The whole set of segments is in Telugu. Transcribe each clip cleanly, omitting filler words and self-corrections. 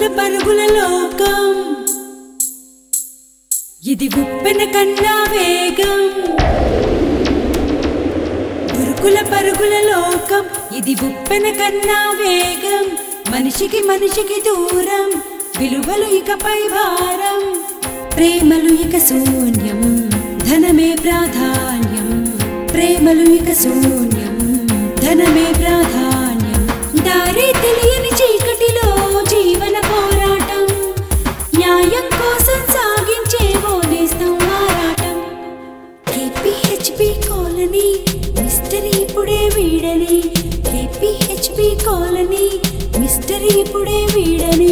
పరుగుల లోకం ఇది ఉప్పెన కన్నా వేగం ఉరుకుల పరుగుల లోకం ఇది ఉప్పెన కన్నా వేగం మనిషికి మనిషికి దూరం విలువలు ఇకపై భారం ప్రేమలు ఇక శూన్యం ధనమే ప్రాధాన్యం ప్రేమలు ఇక శూన్యం ధనమే ప్రాధాన్యం దారి తెలియని చీకటిలో జీవన పోరాటం న్యాయం కోసం సాగించే ఓనేస్తం ఆరాటం కేపీహెచ్బీ కాలనీ మిస్టరీ ఇప్పుడే వీడని కేపీహెచ్బీ కాలనీ మిస్టరీ ఇప్పుడే వీడని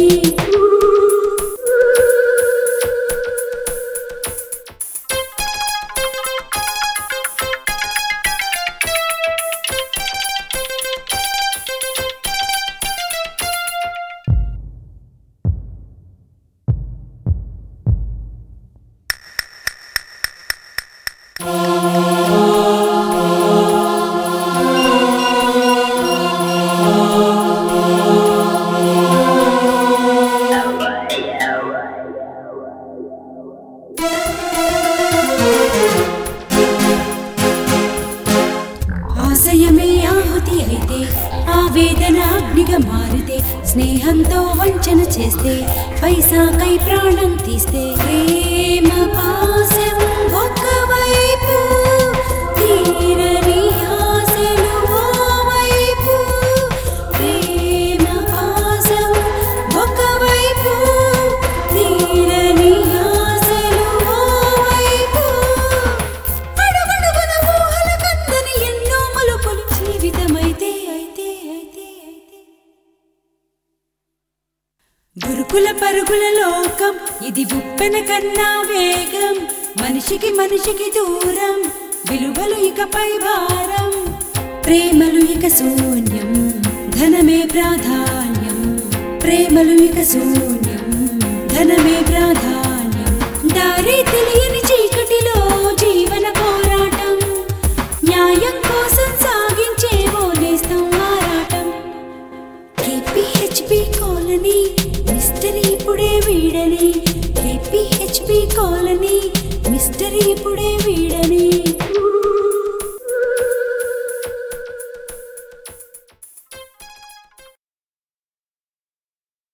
ఆశయమే ఆహుతి అయితే ఆవేదన అగ్నిగా మారితే స్నేహంతో వంచన చేస్తే పైసాకై ప్రాణం తీస్తే ప్రేమ పాశం ఒకవైపు తీరని ఆశలు ఓవైపు ప్రేమ పాశం ఒకవైపు తీరని ఆశలు ఓవైపు అడుగడుగున ఊహల కందని ఎన్నో మలుపులు జీవితమైతే అయితే అయితే అయితే గురుకుల పరుగుల లోకం ఇది ఉప్పెన కన్నా వేగం మనిషికి మనిషికి దూరం విలువలు ఇకపై భారం ప్రేమలు ఇక శూన్యం ధనమే ప్రాధాన్యం ప్రేమలు ఇక శూన్యం ధనమే ప్రాధాన్యం దారి తెలియని చీకటిలో జీవన పోరాటం న్యాయం కోసం సాగించే ఓనేస్తం ఆరాటం కేపీహెచ్బీ కాలనీ మిస్టరీ ఇప్పుడే వీడని కేపీహెచ్బీ కాలనీ మిస్టరీ ఇప్పుడే వీడని